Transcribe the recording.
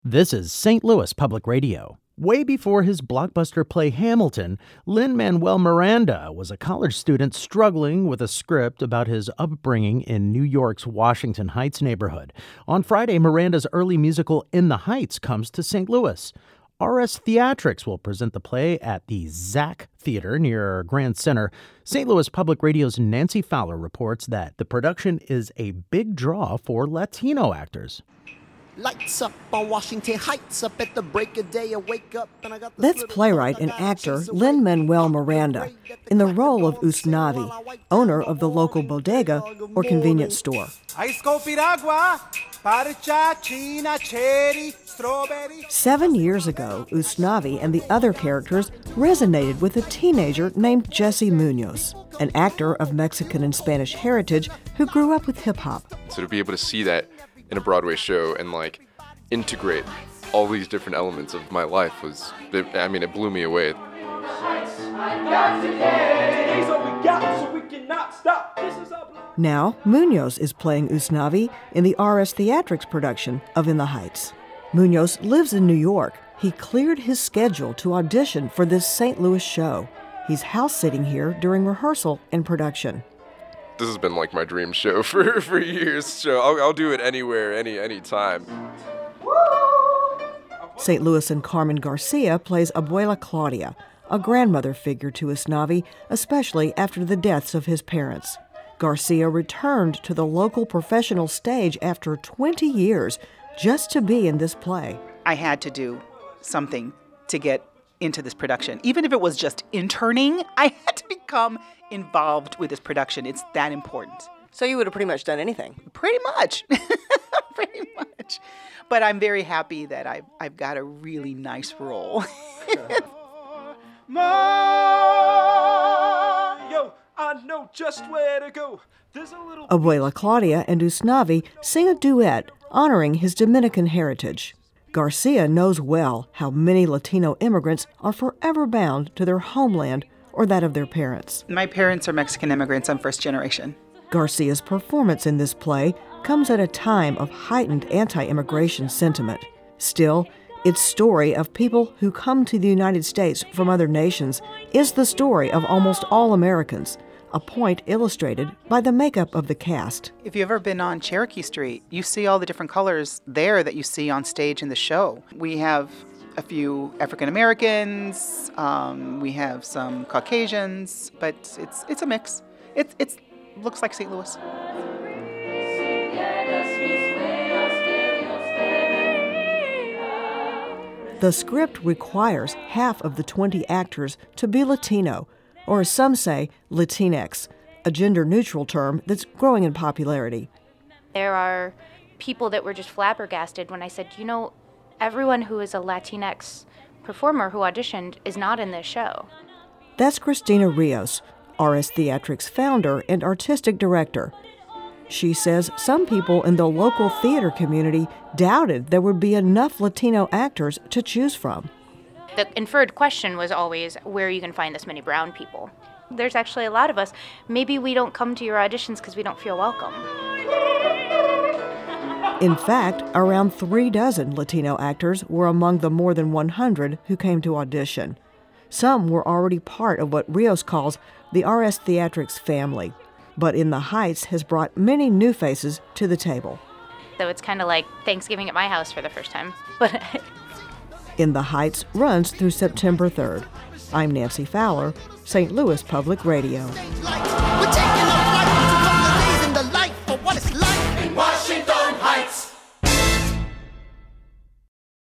This is St. Louis Public Radio. Way before his blockbuster play Hamilton, Lin-Manuel Miranda was a college student struggling with a script about his upbringing in New York's Washington Heights neighborhood. On Friday, Miranda's early musical In the Heights comes to St. Louis. RS Theatrics will present the play at the Zach Theater near Grand Center. St. Louis Public Radio's Nancy Fowler reports that the production is a big draw for Latino actors. Lights up on Washington Heights, up at the break of day, I wake up and I got the... That's playwright and actor Lin-Manuel Miranda in the role of Usnavi, owner of the local bodega or convenience store. 7 years ago, Usnavi and the other characters resonated with a teenager named Jesse Munoz, an actor of Mexican and Spanish heritage who grew up with hip-hop. So to be able to see that in a Broadway show and integrate all these different elements of my life it blew me away. Now, Munoz is playing Usnavi in the RS Theatrics production of In the Heights. Munoz lives in New York. He cleared his schedule to audition for this St. Louis show. He's house-sitting here during rehearsal and production. This has been my dream show for years, so I'll do it anywhere, any time. St. Louis and Carmen Garcia plays Abuela Claudia, a grandmother figure to Usnavi, especially after the deaths of his parents. Garcia returned to the local professional stage after 20 years just to be in this play. I had to do something to get into this production. Even if it was just interning, I had to become involved with this production. It's that important. So you would have pretty much done anything? Pretty much. Pretty much. But I'm very happy that I've got a really nice role. Yo, I know just where to go. Abuela Claudia and Usnavi sing a duet honoring his Dominican heritage. Garcia knows well how many Latino immigrants are forever bound to their homeland or that of their parents. My parents are Mexican immigrants. I'm first generation. Garcia's performance in this play comes at a time of heightened anti-immigration sentiment. Still, its story of people who come to the United States from other nations is the story of almost all Americans, a point illustrated by the makeup of the cast. If you've ever been on Cherokee Street, you see all the different colors there that you see on stage in the show. We have a few African Americans, we have some Caucasians, but it's a mix. It looks like St. Louis. The script requires half of the 20 actors to be Latino, or as some say, Latinx, a gender-neutral term that's growing in popularity. There are people that were just flabbergasted when I said, everyone who is a Latinx performer who auditioned is not in this show. That's Cristina Rios, RS Theatrics founder and artistic director. She says some people in the local theater community doubted there would be enough Latino actors to choose from. The inferred question was always, where are you going to find this many brown people? There's actually a lot of us. Maybe we don't come to your auditions because we don't feel welcome. In fact, around 36 Latino actors were among the more than 100 who came to audition. Some were already part of what Rios calls the RS Theatrics family. But In the Heights has brought many new faces to the table. So it's kind of like Thanksgiving at my house for the first time. But In the Heights runs through September 3rd. I'm Nancy Fowler, St. Louis Public Radio.